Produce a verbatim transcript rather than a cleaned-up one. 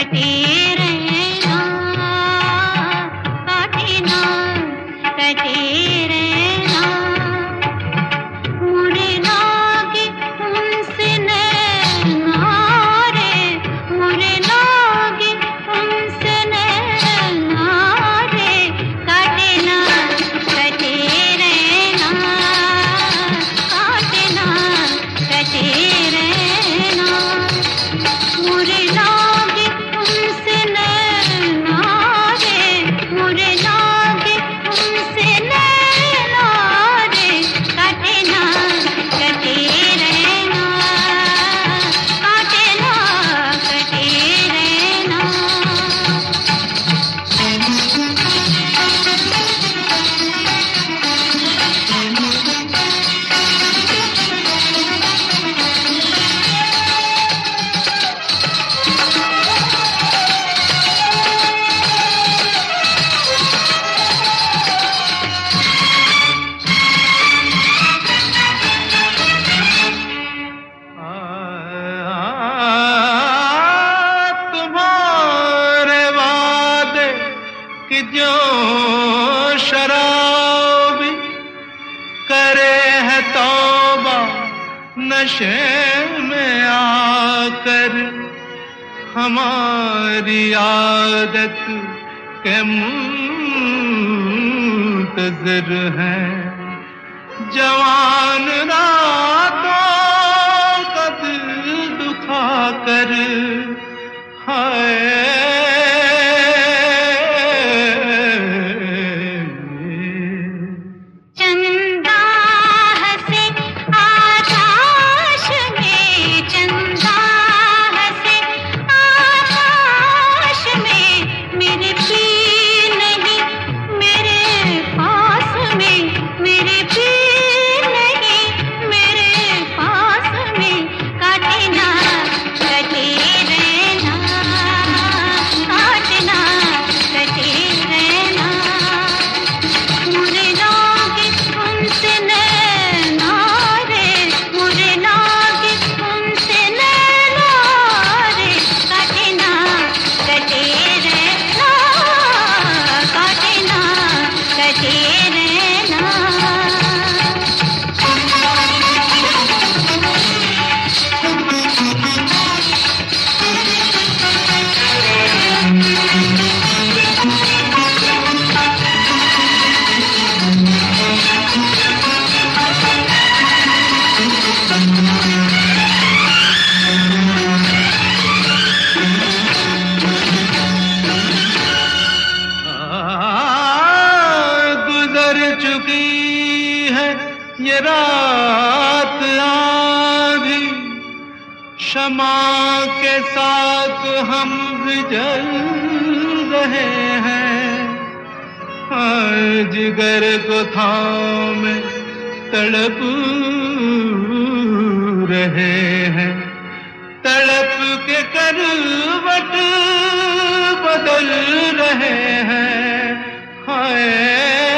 कटे रहना, काटे ना कटे रहना। मुड़े लागे उनसे नैना रे, मुड़े लागे उनसे नैना रे, काटे ना कटे रहना, काटे ना कटे रहना। मुड़े लागे उनसे नैना रे, मुड़े लागे उनसे नैना रे, काटे ना कटे रहना, काटे ना कटे रहना। तुम्हारे वादे कि जो शराबी करे है तौबा नशे में आकर, हमारी आदत के मुंतज़िर हैं जवान रातों का दिल दुखा कर। हाय चंदा हंसे आकाश में, चंदा हंसे आकाश में, मेरे पीर नहीं मेरे पास में, मेरे पीर नहीं मेरे पास में, काटे ना कटे रहना, काटे ना कटे रहना। मुझे लागे उनसे नैना रे, मुझे लागे उनसे नैना रे, काटे ना कटे रहना, काटे ना कटे रहना। गुजर चुकी है ये रात आधी, शमा के साथ हम भी जल रहे हैं। हाँ, जिगर को थामे तड़प रहे हैं, तड़प के करवट बदल रहे हैं। हाय